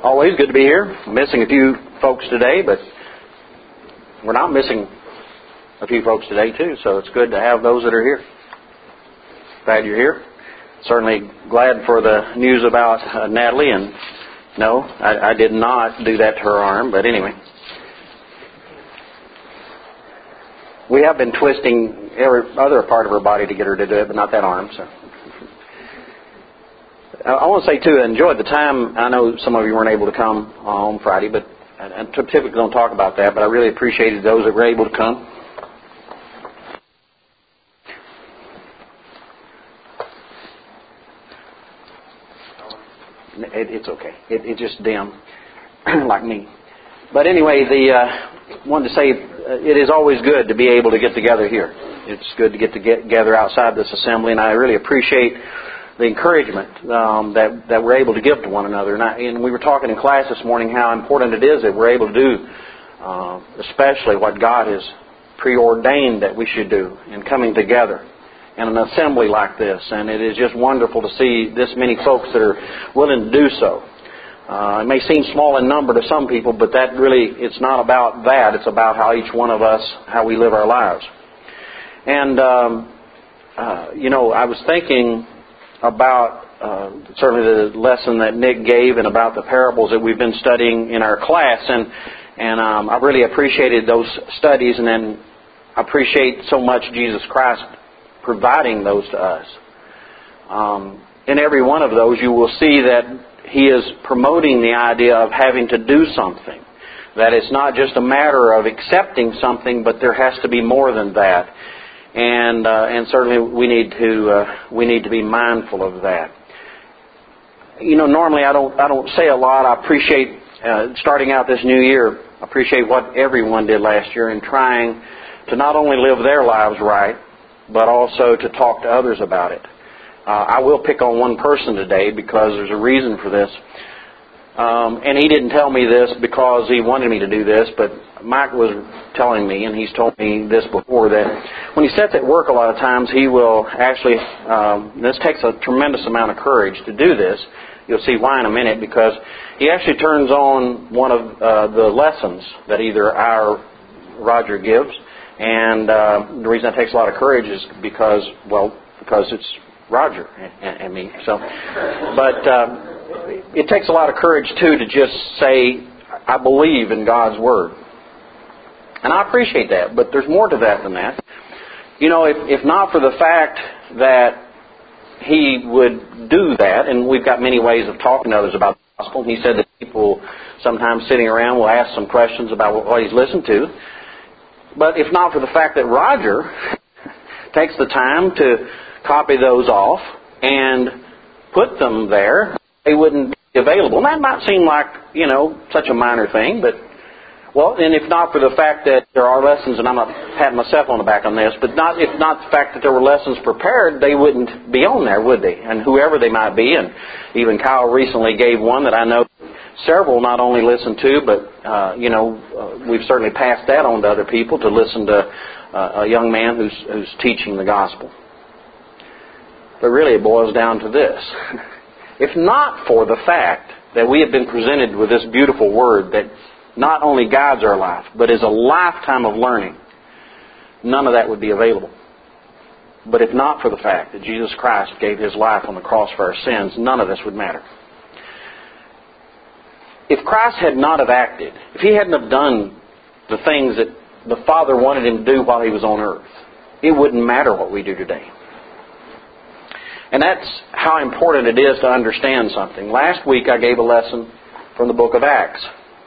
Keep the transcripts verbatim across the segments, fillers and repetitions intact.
always good to be here. I'm missing a few folks today, but we're not missing a few folks today too, so it's good to have those that are here. Glad you're here. Certainly glad for the news about uh, Natalie, and no, I, I did not do that to her arm, but anyway. We have been twisting every other part of her body to get her to do it, but not that arm, so. I want to say, too, I enjoyed the time. I know some of you weren't able to come on Friday, but I typically don't talk about that, but I really appreciated those that were able to come. It, it's okay. It, it's just dim, like me. But anyway, the uh, wanted to say uh, it is always good to be able to get together here. It's good to get together outside this assembly, and I really appreciate the encouragement um, that that we're able to give to one another. And, I, and we were talking in class this morning how important it is that we're able to do, uh, especially what God has preordained that we should do in coming together in an assembly like this. And it is just wonderful to see this many folks that are willing to do so. Uh, it may seem small in number to some people, but that really, it's not about that. It's about how each one of us, how we live our lives. And, um, uh, you know, I was thinking about uh, certainly the lesson that Nick gave and about the parables that we've been studying in our class, and and um, I really appreciated those studies, and then appreciate so much Jesus Christ providing those to us. Um, in every one of those, you will see that He is promoting the idea of having to do something, that it's not just a matter of accepting something, but there has to be more than that. And uh, and certainly we need to uh, we need to be mindful of that. You know, normally I don't I don't say a lot. I appreciate uh, starting out this new year. I appreciate what everyone did last year in trying to not only live their lives right, but also to talk to others about it. Uh, I will pick on one person today because there's a reason for this. Um, and he didn't tell me this because he wanted me to do this, but Mike was telling me, and he's told me this before, that when he sits at work a lot of times, he will actually, um, this takes a tremendous amount of courage to do this. You'll see why in a minute, because he actually turns on one of uh, the lessons that either our Roger gives, and uh, the reason that takes a lot of courage is because, well, because it's Roger and, and me. So, but uh, it takes a lot of courage too to just say, I believe in God's Word. And I appreciate that, but there's more to that than that. You know, if, if not for the fact that he would do that, and we've got many ways of talking to others about the gospel. He said that people sometimes sitting around will ask some questions about what he's listened to. But if not for the fact that Roger takes the time to copy those off and put them there, they wouldn't be available. And that might seem like, you know, such a minor thing, but, well, and if not for the fact that there are lessons, and I'm not patting myself on the back on this, but not if not the fact that there were lessons prepared, they wouldn't be on there, would they? And whoever they might be, and even Kyle recently gave one that I know several not only listen to, but, uh, you know, uh, we've certainly passed that on to other people to listen to uh, a young man who's, who's teaching the gospel. But really it boils down to this. If not for the fact that we have been presented with this beautiful Word that not only guides our life, but is a lifetime of learning, none of that would be available. But if not for the fact that Jesus Christ gave His life on the cross for our sins, none of this would matter. If Christ had not have acted, if He hadn't have done the things that the Father wanted Him to do while He was on earth, it wouldn't matter what we do today. And that's how important it is to understand something. Last week I gave a lesson from the book of Acts.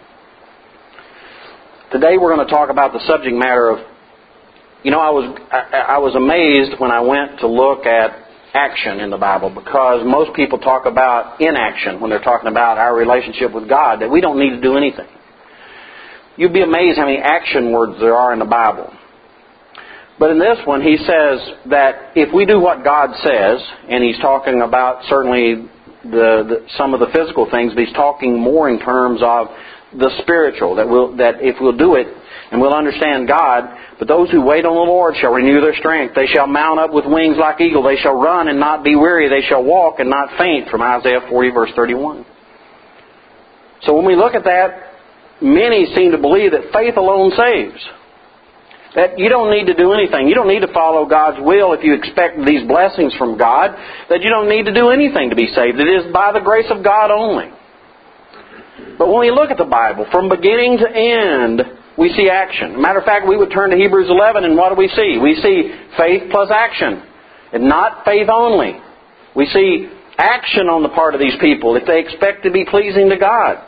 Today we're going to talk about the subject matter of, you know, I was I, I was amazed when I went to look at action in the Bible, because most people talk about inaction when they're talking about our relationship with God, that we don't need to do anything. You'd be amazed how many action words there are in the Bible. But in this one, he says that if we do what God says, and he's talking about certainly the, the some of the physical things, but he's talking more in terms of the spiritual, that we'll, that if we'll do it and we'll understand God, but those who wait on the Lord shall renew their strength. They shall mount up with wings like eagle. They shall run and not be weary. They shall walk and not faint, from Isaiah forty, verse thirty-one. So when we look at that, many seem to believe that faith alone saves. That you don't need to do anything. You don't need to follow God's will if you expect these blessings from God. That you don't need to do anything to be saved. It is by the grace of God only. But when we look at the Bible, from beginning to end, we see action. Matter of fact, we would turn to Hebrews eleven, and what do we see? We see faith plus action, and not faith only. We see action on the part of these people if they expect to be pleasing to God.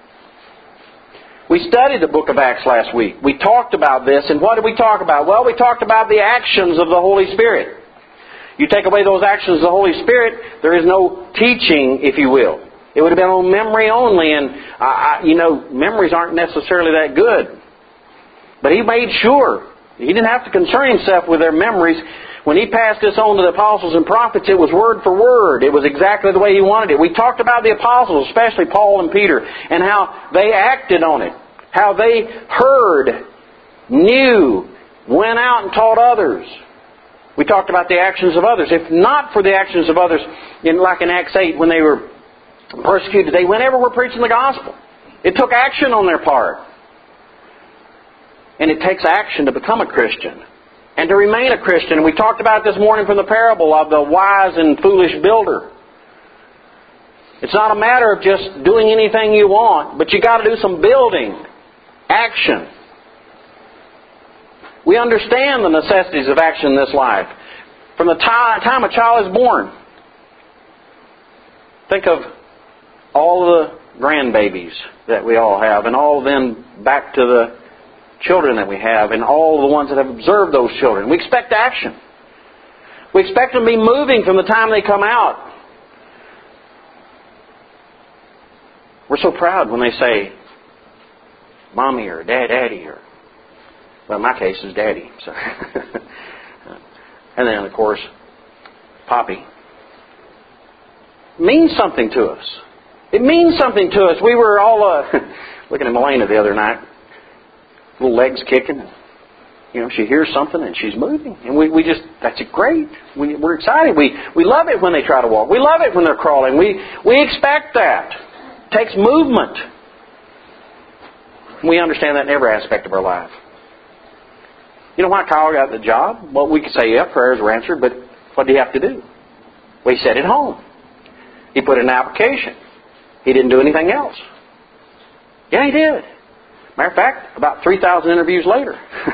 We studied the book of Acts last week. We talked about this, and what did we talk about? Well, we talked about the actions of the Holy Spirit. You take away those actions of the Holy Spirit, there is no teaching, if you will. It would have been on memory only, and, uh, I, you know, memories aren't necessarily that good. But He made sure. He didn't have to concern Himself with their memories. When He passed this on to the apostles and prophets, it was word for word. It was exactly the way He wanted it. We talked about the apostles, especially Paul and Peter, and how they acted on it. How they heard, knew, went out and taught others. We talked about the actions of others. If not for the actions of others, in, like in Acts eight, when they were persecuted, they went everywhere preaching the gospel. It took action on their part. And it takes action to become a Christian and to remain a Christian. And we talked about this morning from the parable of the wise and foolish builder. It's not a matter of just doing anything you want, but you got to do some building, action. We understand the necessities of action in this life. From the time a child is born, think of all the grandbabies that we all have, and all of them back to the children that we have, and all the ones that have observed those children. We expect action. We expect them to be moving from the time they come out. We're so proud when they say, Mommy or Dad, Daddy, or, well, in my case, it's Daddy. So. And then, of course, Poppy. It means something to us. It means something to us. We were all uh, looking at Melena the other night. Little legs kicking. You know, she hears something and she's moving. And we, we just, that's great. We, we're excited. We, we love it when they try to walk. We love it when they're crawling. We, we expect that. It takes movement. We understand that in every aspect of our life. You know why Kyle got the job? Well, we could say, yeah, prayers were answered, but what did he have to do? Well, he sat at home. He put in an application. He didn't do anything else. Yeah, he did. Matter of fact, about three thousand interviews later.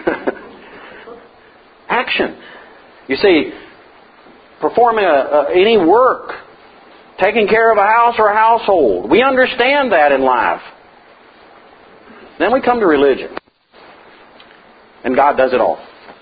Action. You see, performing a, a, any work, taking care of a house or a household. We understand that in life. Then we come to religion. And God does it all.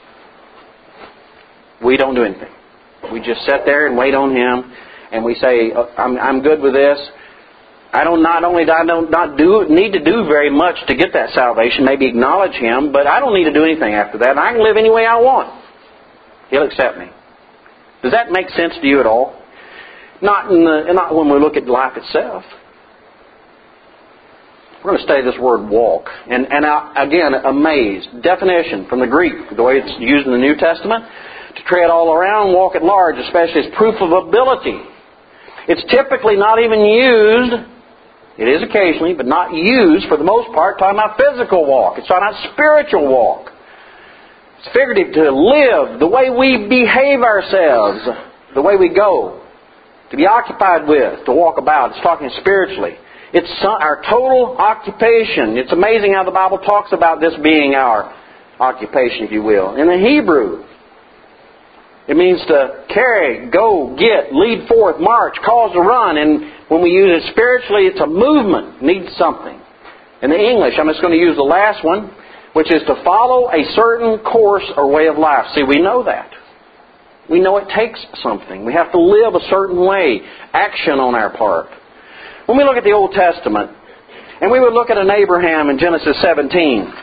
We don't do anything. We just sit there and wait on Him. And we say, I'm, I'm good with this. I don't not only do I don't not do need to do very much to get that salvation, maybe acknowledge Him, but I don't need to do anything after that. And I can live any way I want. He'll accept me. Does that make sense to you at all? Not in the not when we look at life itself. We're going to study this word walk. And, and again, amazed. Definition from the Greek, the way it's used in the New Testament, to tread all around, walk at large, especially as proof of ability. It's typically not even used, it is occasionally, but not used for the most part, talking about physical walk. It's talking about spiritual walk. It's figurative to live, the way we behave ourselves, the way we go, to be occupied with, to walk about. It's talking spiritually. It's our total occupation. It's amazing how the Bible talks about this being our occupation, if you will. In the Hebrew, it means to carry, go, get, lead forth, march, cause to run. And when we use it spiritually, it's a movement. It needs something. In the English, I'm just going to use the last one, which is to follow a certain course or way of life. See, we know that. We know it takes something. We have to live a certain way. Action on our part. When we look at the Old Testament, and we would look at an Abraham in Genesis seventeen,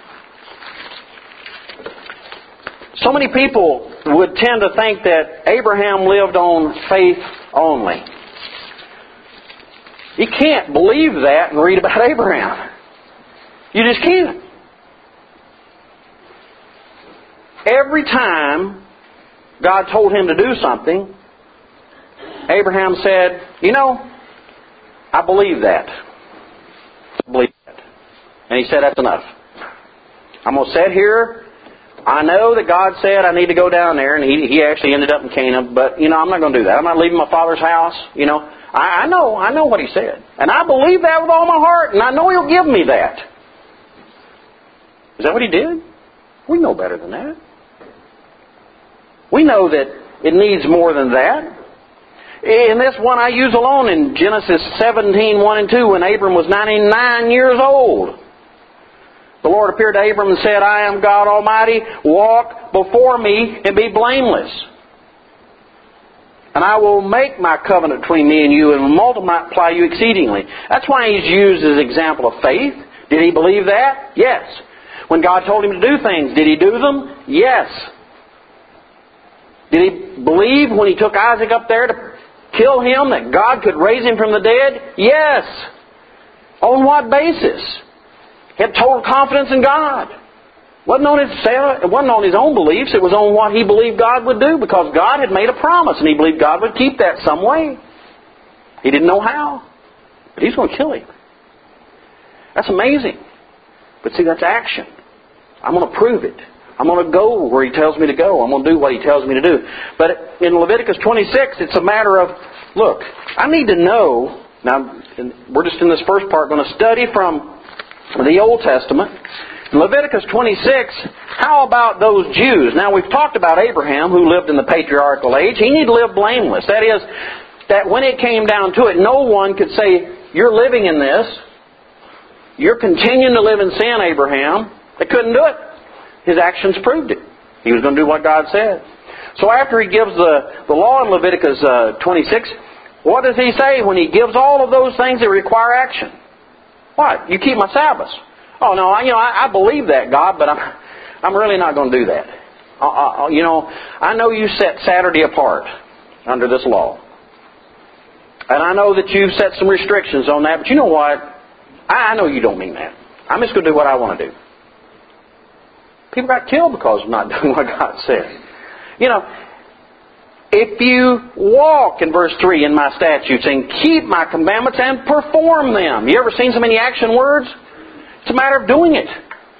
so many people would tend to think that Abraham lived on faith only. You can't believe that and read about Abraham. You just can't. Every time God told him to do something, Abraham said, you know, I believe that. And he said, that's enough. I'm going to sit here. I know that God said I need to go down there, and he, he actually ended up in Canaan, but, you know, I'm not going to do that. I'm not leaving my father's house, you know. I, I know, I know what he said. And I believe that with all my heart, and I know he'll give me that. Is that what he did? We know better than that. We know that it needs more than that. In this one I use alone in Genesis seventeen, one and two, when Abram was ninety-nine years old. The Lord appeared to Abram and said, I am God Almighty. Walk before me and be blameless. And I will make my covenant between me and you and will multiply you exceedingly. That's why he's used as an example of faith. Did he believe that? Yes. When God told him to do things, did he do them? Yes. Did he believe when he took Isaac up there to kill him that God could raise him from the dead? Yes. On what basis? He had total confidence in God. It wasn't on his, it wasn't on his own beliefs. It was on what he believed God would do, because God had made a promise and he believed God would keep that some way. He didn't know how, but he's going to kill him. That's amazing. But see, that's action. I'm going to prove it. I'm going to go where he tells me to go. I'm going to do what he tells me to do. But in Leviticus twenty-six, it's a matter of, look, I need to know. Now, we're just in this first part going to study from the Old Testament. In Leviticus twenty-six, how about those Jews? Now, we've talked about Abraham, who lived in the patriarchal age. He needed to live blameless. That is, that when it came down to it, no one could say, you're living in this. You're continuing to live in sin, Abraham. They couldn't do it. His actions proved it. He was going to do what God said. So after he gives the, the law in Leviticus uh, twenty-six, what does he say when he gives all of those things that require action? What? You keep my Sabbaths. Oh, no, I, you know, I, I believe that, God, but I'm, I'm really not going to do that. I, I, you know, I know you set Saturday apart under this law. And I know that you've set some restrictions on that, but you know what? I, I know you don't mean that. I'm just going to do what I want to do. People got killed because of not doing what God said. You know, if you walk, in verse three, in my statutes and keep my commandments and perform them. You ever seen so many action words? It's a matter of doing it.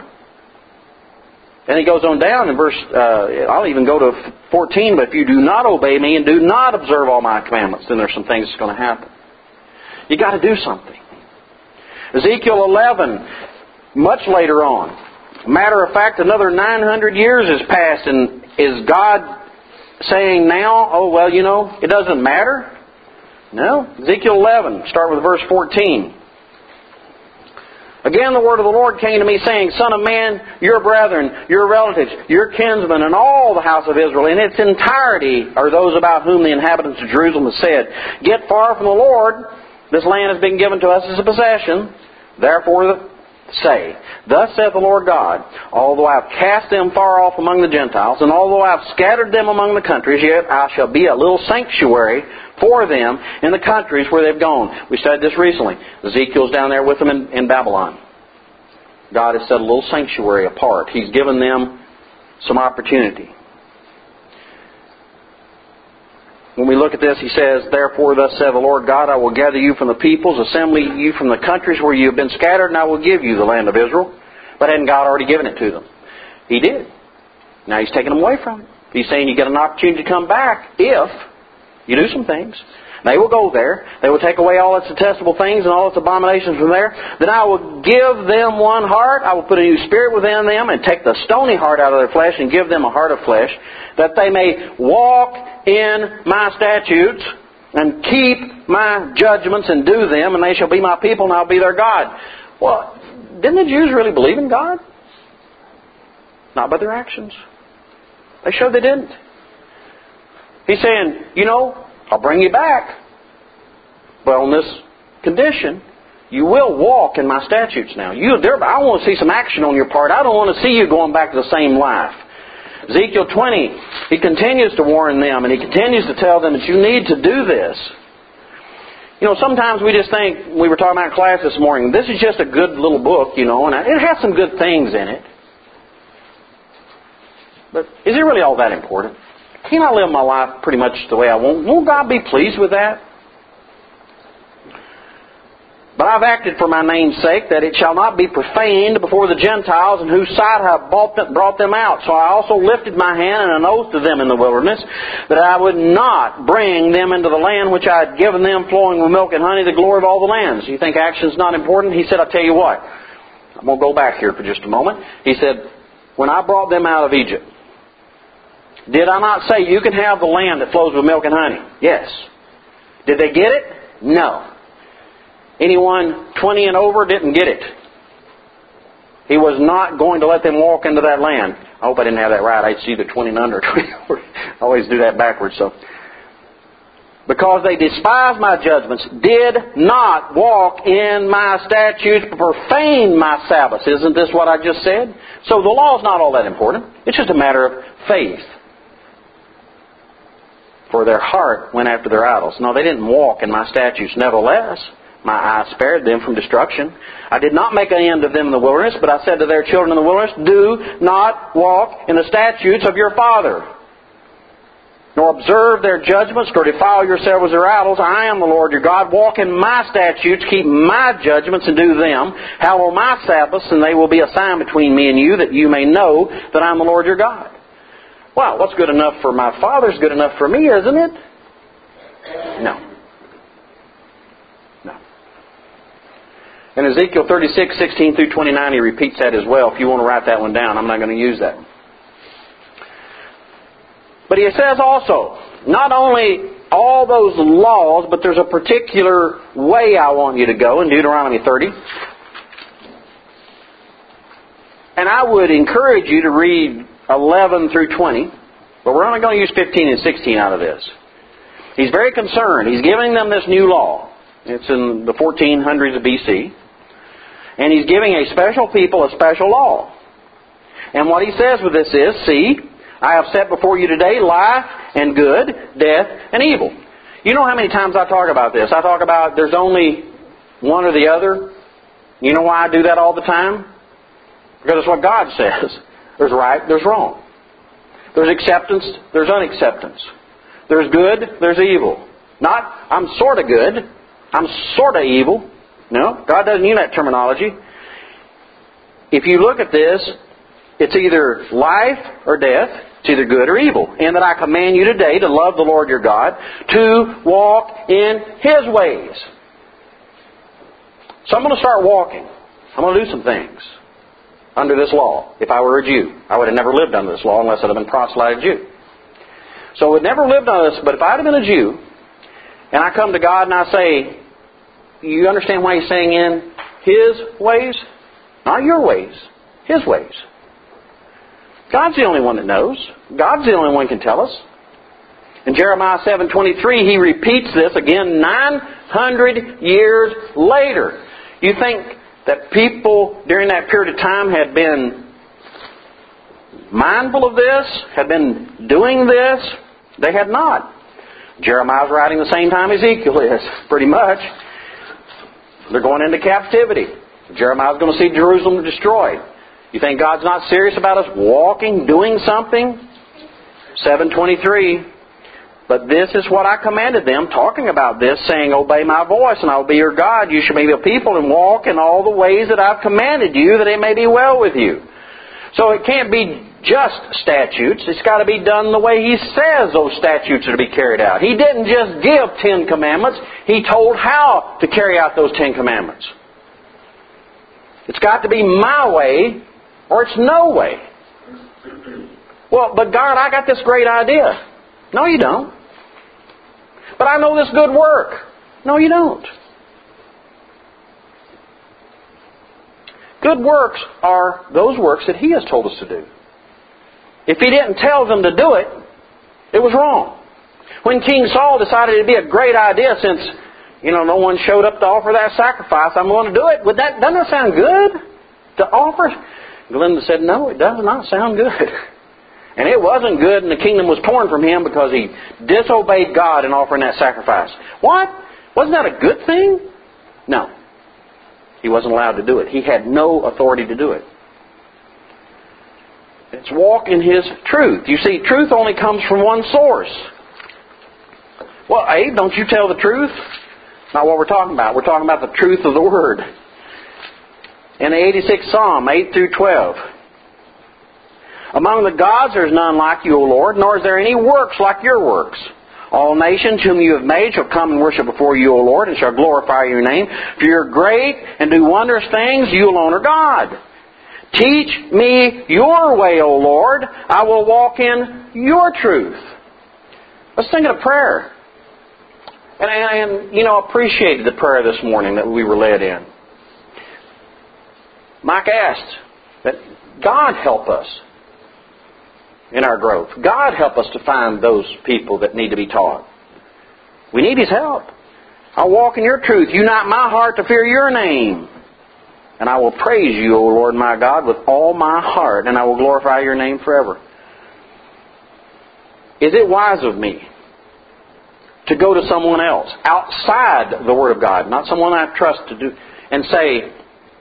And he goes on down in verse, uh, I'll even go to fourteen, but if you do not obey me and do not observe all my commandments, then there's some things that's going to happen. You got to do something. Ezekiel eleven, much later on. Matter of fact, another nine hundred years has passed, and is God saying now, oh, well, you know, it doesn't matter? No. Ezekiel eleven, start with verse fourteen. Again, the word of the Lord came to me, saying, Son of man, your brethren, your relatives, your kinsmen, and all the house of Israel in its entirety are those about whom the inhabitants of Jerusalem have said, Get far from the Lord. This land has been given to us as a possession. Therefore, say, Thus saith the Lord God, although I have cast them far off among the Gentiles, and although I have scattered them among the countries, yet I shall be a little sanctuary for them in the countries where they've gone. We studied this recently. Ezekiel's down there with them in, in Babylon. God has set a little sanctuary apart. He's given them some opportunity. When we look at this, he says, Therefore, thus saith the Lord God, I will gather you from the peoples, assemble you from the countries where you have been scattered, and I will give you the land of Israel. But hadn't God already given it to them? He did. Now He's taken them away from it. He's saying you get an opportunity to come back if you do some things. They will go there. They will take away all its detestable things and all its abominations from there. Then I will give them one heart. I will put a new spirit within them and take the stony heart out of their flesh and give them a heart of flesh, that they may walk in my statutes and keep my judgments and do them, and they shall be my people and I'll be their God. Well, didn't the Jews really believe in God? Not by their actions. They showed they didn't. He's saying, you know, I'll bring you back. But on this condition, you will walk in my statutes now. You, I want to see some action on your part. I don't want to see you going back to the same life. Ezekiel twenty, he continues to warn them, and he continues to tell them that you need to do this. You know, sometimes we just think, we were talking about in class this morning, this is just a good little book, you know, and it has some good things in it. But is it really all that important? Can't I live my life pretty much the way I want? Won't God be pleased with that? But I've acted for my name's sake, that it shall not be profaned before the Gentiles, in whose sight I have brought them out. So I also lifted my hand and an oath to them in the wilderness, that I would not bring them into the land which I had given them, flowing with milk and honey, the glory of all the lands. You think action's not important? He said, I'll tell you what. I'm going to go back here for just a moment. He said, when I brought them out of Egypt, did I not say you can have the land that flows with milk and honey? Yes. Did they get it? No. Anyone twenty and over didn't get it. He was not going to let them walk into that land. I hope I didn't have that right. I'd see the twenty and under. I always do that backwards. So, because they despised my judgments, did not walk in my statutes, but profaned my Sabbaths. Isn't this what I just said? So the law is not all that important. It's just a matter of faith. For their heart went after their idols. No, they didn't walk in my statutes. Nevertheless, my eye spared them from destruction. I did not make an end of them in the wilderness, but I said to their children in the wilderness, do not walk in the statutes of your father, nor observe their judgments, nor defile yourselves with their idols. I am the Lord your God. Walk in my statutes, keep my judgments, and do them. Hallow my Sabbaths, and they will be a sign between me and you, that you may know that I am the Lord your God. Wow, what's good enough for my father is good enough for me, isn't it? No. In Ezekiel thirty-six, sixteen through twenty-nine, he repeats that as well. If you want to write that one down, I'm not going to use that. But he says also, not only all those laws, but there's a particular way I want you to go in Deuteronomy thirty. And I would encourage you to read eleven through twenty, but we're only going to use fifteen and sixteen out of this. He's very concerned. He's giving them this new law. It's in the fourteen hundreds of B C. And he's giving a special people a special law. And what he says with this is, see, I have set before you today life and good, death and evil. You know how many times I talk about this? I talk about there's only one or the other. You know why I do that all the time? Because it's what God says. There's right, there's wrong. There's acceptance, there's unacceptance. There's good, there's evil. Not, I'm sort of good, I'm sort of evil. No, God doesn't use that terminology. If you look at this, it's either life or death. It's either good or evil. And that I command you today to love the Lord your God, to walk in His ways. So I'm going to start walking. I'm going to do some things under this law. If I were a Jew, I would have never lived under this law unless I'd have been proselyted Jew. So I would never lived under this, but if I'd have been a Jew, and I come to God and I say, you understand why He's saying in His ways? Not your ways. His ways. God's the only one that knows. God's the only one who can tell us. In Jeremiah seven twenty-three, He repeats this again nine hundred years later. You think that people during that period of time had been mindful of this? Had been doing this? They had not. Jeremiah's writing the same time Ezekiel is, pretty much. They're going into captivity. Jeremiah's going to see Jerusalem destroyed. You think God's not serious about us walking, doing something? seven twenty-three. But this is what I commanded them, talking about this, saying, obey my voice, and I will be your God. You shall be a people and walk in all the ways that I've commanded you, that it may be well with you. So it can't be just statutes. It's got to be done the way He says those statutes are to be carried out. He didn't just give Ten Commandments. He told how to carry out those Ten Commandments. It's got to be my way or it's no way. Well, but God, I got this great idea. No, you don't. But I know this good work. No, you don't. Good works are those works that He has told us to do. If He didn't tell them to do it, it was wrong. When King Saul decided it'd be a great idea, since, you know, no one showed up to offer that sacrifice, I'm going to do it. Would that, doesn't that sound good to offer? Glenda said, no, it does not sound good. And it wasn't good, and the kingdom was torn from him because he disobeyed God in offering that sacrifice. What? Wasn't that a good thing? No. He wasn't allowed to do it. He had no authority to do it. It's walk in His truth. You see, truth only comes from one source. Well, Abe, don't you tell the truth? Not what we're talking about. We're talking about the truth of the Word. In the eighty-sixth Psalm, eight through twelve. Among the gods there is none like you, O Lord, nor is there any works like your works. All nations whom you have made shall come and worship before you, O Lord, and shall glorify your name. For you are great and do wondrous things. You alone are God. Teach me your way, O Lord. I will walk in your truth. Let's think of prayer. And I, and, you know, appreciated the prayer this morning that we were led in. Mike asked that God help us in our growth. God help us to find those people that need to be taught. We need His help. I'll walk in your truth. Unite my heart to fear your name. And I will praise you, O Lord my God, with all my heart, and I will glorify your name forever. Is it wise of me to go to someone else outside the Word of God, not someone I trust to do, and say,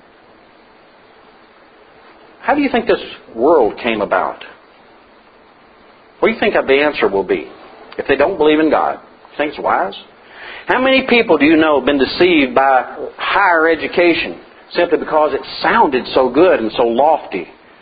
how do you think this world came about? What do you think the answer will be? If they don't believe in God, you think it's wise? How many people do you know have been deceived by higher education simply because it sounded so good and so lofty,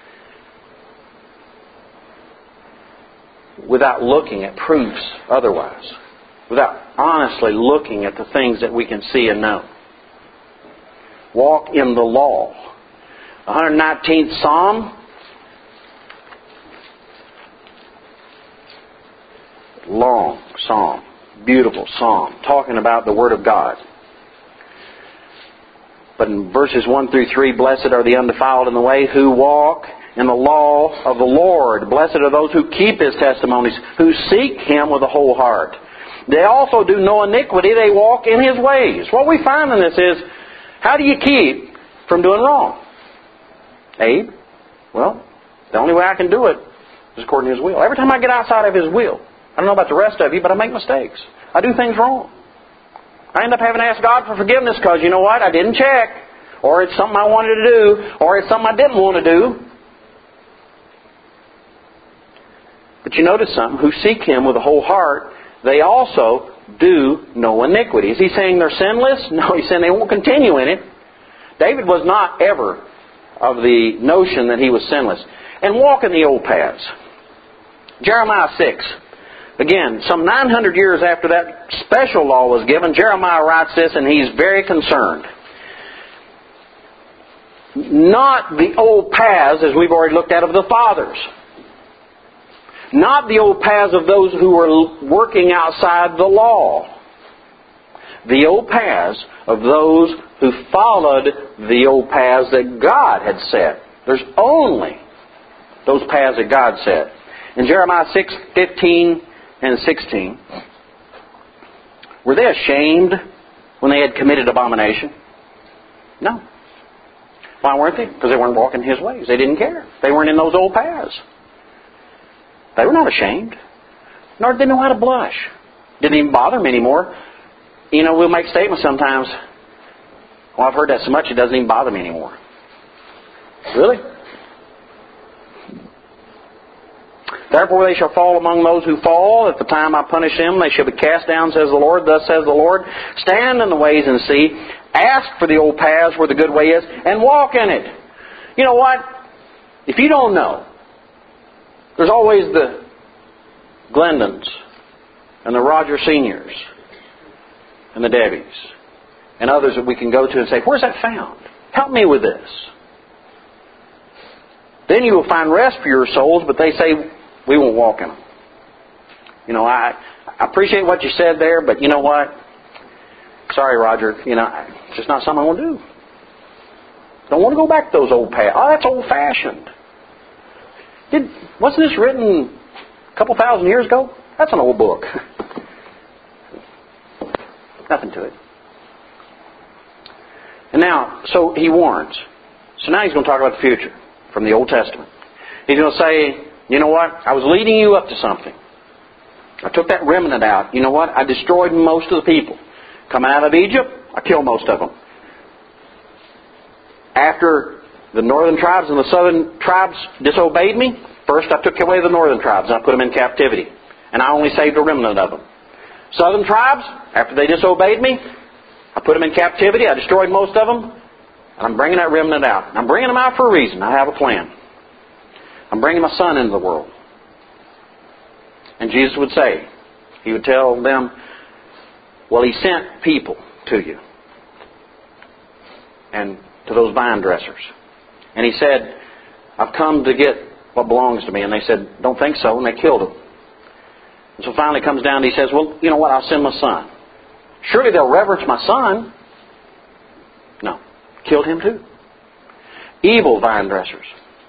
without looking at proofs otherwise, without honestly looking at the things that we can see and know? Walk in the law. one hundred nineteenth Psalm. Long psalm. Beautiful psalm. Talking about the Word of God. But in verses one through three, blessed are the undefiled in the way who walk in the law of the Lord. Blessed are those who keep His testimonies, who seek Him with a whole heart. They also do no iniquity. They walk in His ways. What we find in this is, how do you keep from doing wrong? Abe? Well, the only way I can do it is according to His will. Every time I get outside of His will, I don't know about the rest of you, but I make mistakes. I do things wrong. I end up having to ask God for forgiveness because, you know what, I didn't check. Or it's something I wanted to do. Or it's something I didn't want to do. But you notice something. Who seek Him with a whole heart, they also do no iniquity. Is He saying they're sinless? No, He's saying they won't continue in it. David was not ever of the notion that he was sinless. And walk in the old paths. Jeremiah six. Again, some nine hundred years after that special law was given, Jeremiah writes this, and he's very concerned. Not the old paths, as we've already looked at, of the fathers. Not the old paths of those who were working outside the law. The old paths of those who followed the old paths that God had set. There's only those paths that God set. In Jeremiah six, fifteen and sixteen, were they ashamed when they had committed abomination? No. Why weren't they? Because they weren't walking His ways. They didn't care. They weren't in those old paths. They were not ashamed. Nor did they know how to blush. Didn't even bother them anymore. You know, we'll make statements sometimes. Well, I've heard that so much it doesn't even bother me anymore. Really? Therefore they shall fall among those who fall. At the time I punish them, they shall be cast down, says the Lord. Thus says the Lord, stand in the ways and see. Ask for the old paths where the good way is, and walk in it. You know what? If you don't know, there's always the Glendons and the Roger Seniors and the Debbies and others that we can go to and say, where's that found? Help me with this. Then you will find rest for your souls, but they say, we won't walk in them. You know, I, I appreciate what you said there, but you know what? Sorry, Roger. You know, it's just not something I want to do. Don't want to go back to those old paths. Oh, that's old-fashioned. Did, wasn't this written a couple thousand years ago? That's an old book. Nothing to it. And now, so he warns. So now he's going to talk about the future from the Old Testament. He's going to say, you know what? I was leading you up to something. I took that remnant out. You know what? I destroyed most of the people. Coming out of Egypt, I killed most of them. After the northern tribes and the southern tribes disobeyed me, first I took away the northern tribes and I put them in captivity. And I only saved a remnant of them. Southern tribes, after they disobeyed me, I put them in captivity. I destroyed most of them. And I'm bringing that remnant out. I'm bringing them out for a reason. I have a plan. I'm bringing my Son into the world. And Jesus would say, He would tell them, well, He sent people to you. And to those vine dressers. And He said, I've come to get what belongs to me. And they said, don't think so. And they killed Him. And so finally it comes down and He says, well, you know what? I'll send my Son. Surely they'll reverence my Son. No. Killed Him too. Evil vine dressers.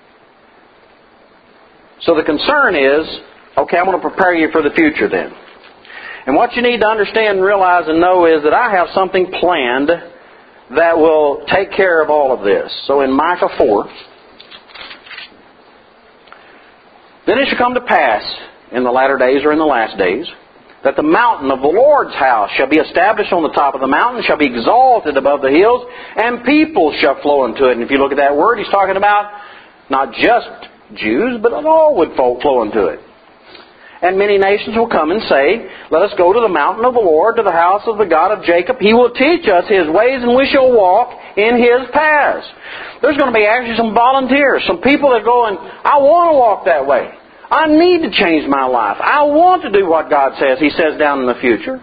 So the concern is, okay, I'm going to prepare you for the future then. And what you need to understand and realize and know is that I have something planned that will take care of all of this. So in Micah four, then it shall come to pass in the latter days or in the last days that the mountain of the Lord's house shall be established on the top of the mountain, shall be exalted above the hills, and people shall flow into it. And if you look at that word, He's talking about not just Jews, but all would flow into it. And many nations will come and say, let us go to the mountain of the Lord, to the house of the God of Jacob. He will teach us His ways, and we shall walk in His paths. There's going to be actually some volunteers, some people that go and, I want to walk that way. I need to change my life. I want to do what God says. He says down in the future.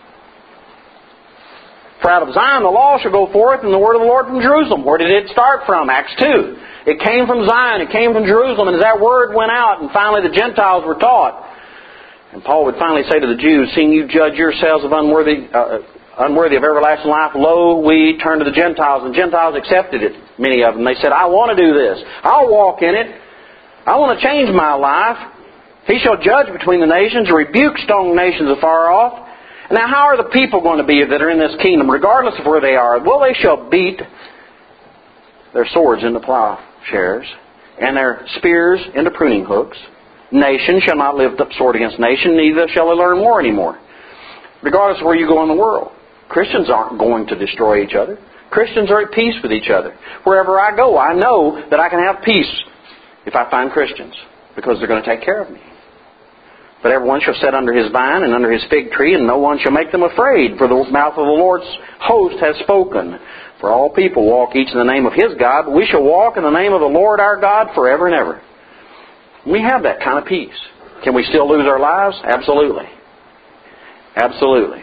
For out of Zion the law shall go forth, and the word of the Lord from Jerusalem. Where did it start from? Acts two. It came from Zion. It came from Jerusalem. And as that word went out, and finally the Gentiles were taught. And Paul would finally say to the Jews, seeing you judge yourselves of unworthy, uh, unworthy of everlasting life, lo, we turn to the Gentiles. And Gentiles accepted it, many of them. They said, I want to do this. I'll walk in it. I want to change my life. He shall judge between the nations, rebuke strong nations afar off. Now, how are the people going to be that are in this kingdom, regardless of where they are? Well, they shall beat their swords into plowshares, and their spears into pruning hooks. Nation shall not lift up sword against nation, neither shall they learn war anymore. Regardless of where you go in the world, Christians aren't going to destroy each other. Christians are at peace with each other. Wherever I go, I know that I can have peace if I find Christians, because they're going to take care of me. But everyone shall sit under his vine and under his fig tree, and no one shall make them afraid, for the mouth of the Lord's host has spoken. For all people walk each in the name of his God, but we shall walk in the name of the Lord our God forever and ever. We have that kind of peace. Can we still lose our lives? Absolutely. Absolutely.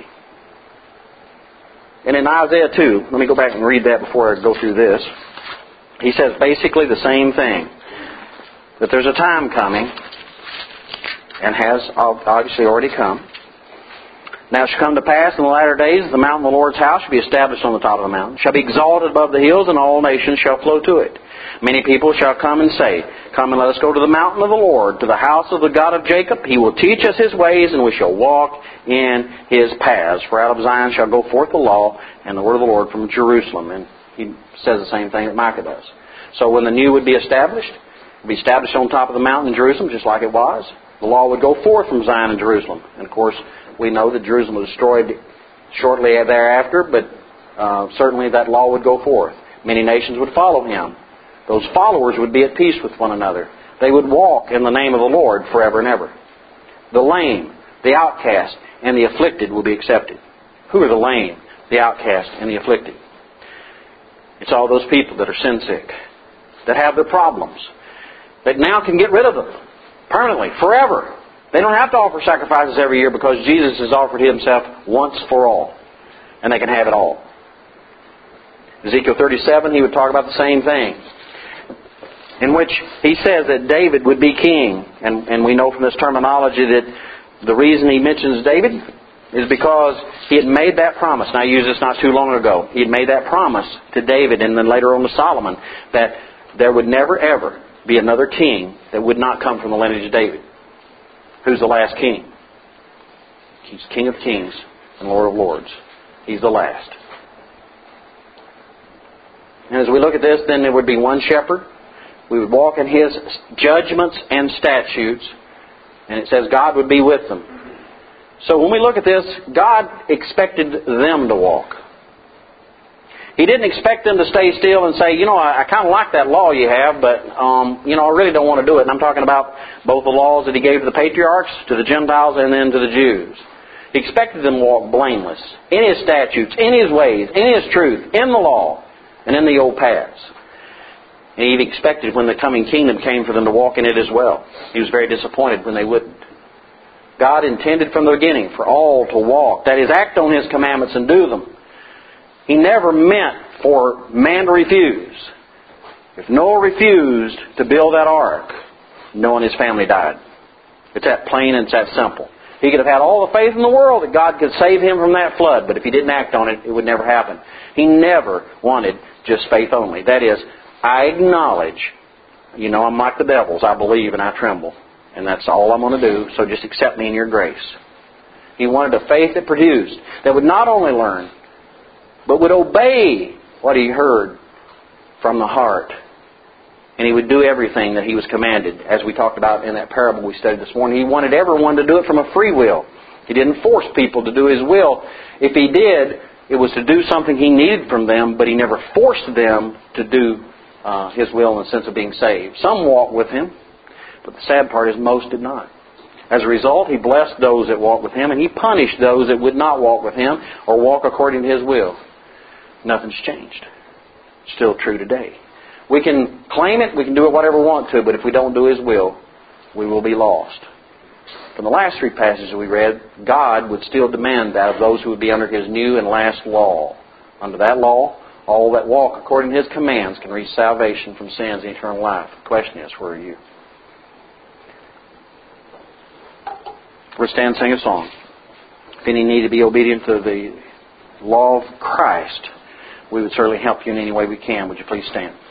And in Isaiah two, let me go back and read that before I go through this. He says basically the same thing. That there's a time coming, and has obviously already come. Now it shall come to pass in the latter days, the mountain of the Lord's house shall be established on the top of the mountain, shall be exalted above the hills, and all nations shall flow to it. Many people shall come and say, come and let us go to the mountain of the Lord, to the house of the God of Jacob. He will teach us His ways, and we shall walk in His paths. For out of Zion shall go forth the law, and the word of the Lord from Jerusalem. And he says the same thing that Micah does. So when the new would be established, it would be established on top of the mountain in Jerusalem, just like it was. The law would go forth from Zion and Jerusalem. And of course, we know that Jerusalem was destroyed shortly thereafter, but uh, certainly that law would go forth. Many nations would follow Him. Those followers would be at peace with one another. They would walk in the name of the Lord forever and ever. The lame, the outcast, and the afflicted will be accepted. Who are the lame, the outcast, and the afflicted? It's all those people that are sin sick, that have their problems, that now can get rid of them permanently, forever. They don't have to offer sacrifices every year because Jesus has offered Himself once for all. And they can have it all. Ezekiel thirty-seven, he would talk about the same thing. In which he says that David would be king. And, and we know from this terminology that the reason he mentions David is because he had made that promise. And I used this not too long ago. He had made that promise to David and then later on to Solomon that there would never ever be another king that would not come from the lineage of David. Who's the last king? He's King of Kings and Lord of Lords. He's the last. And as we look at this, then there would be one shepherd. We would walk in His judgments and statutes. And it says God would be with them. So when we look at this, God expected them to walk. He didn't expect them to stay still and say, you know, I, I kind of like that law you have, but, um, you know, I really don't want to do it. And I'm talking about both the laws that He gave to the patriarchs, to the Gentiles, and then to the Jews. He expected them to walk blameless in His statutes, in His ways, in His truth, in the law, and in the old paths. And He expected when the coming kingdom came for them to walk in it as well. He was very disappointed when they wouldn't. God intended from the beginning for all to walk, that is, act on His commandments and do them. He never meant for man to refuse. If Noah refused to build that ark, Noah and his family died. It's that plain and it's that simple. He could have had all the faith in the world that God could save him from that flood, but if he didn't act on it, it would never happen. He never wanted just faith only. That is, I acknowledge, you know, I'm like the devils. I believe and I tremble. And that's all I'm going to do, so just accept me in your grace. He wanted a faith that produced, that would not only learn, but would obey what he heard from the heart. And he would do everything that he was commanded, as we talked about in that parable we studied this morning. He wanted everyone to do it from a free will. He didn't force people to do His will. If He did, it was to do something He needed from them, but He never forced them to do uh, His will in the sense of being saved. Some walked with Him, but the sad part is most did not. As a result, He blessed those that walked with Him, and He punished those that would not walk with Him or walk according to His will. Nothing's changed. It's still true today. We can claim it, we can do it whatever we want to, but if we don't do His will, we will be lost. From the last three passages we read, God would still demand that of those who would be under His new and last law. Under that law, all that walk according to His commands can reach salvation from sins and eternal life. The question is, where are you? We'll stand and sing a song. If any need to be obedient to the law of Christ, we would certainly help you in any way we can. Would you please stand?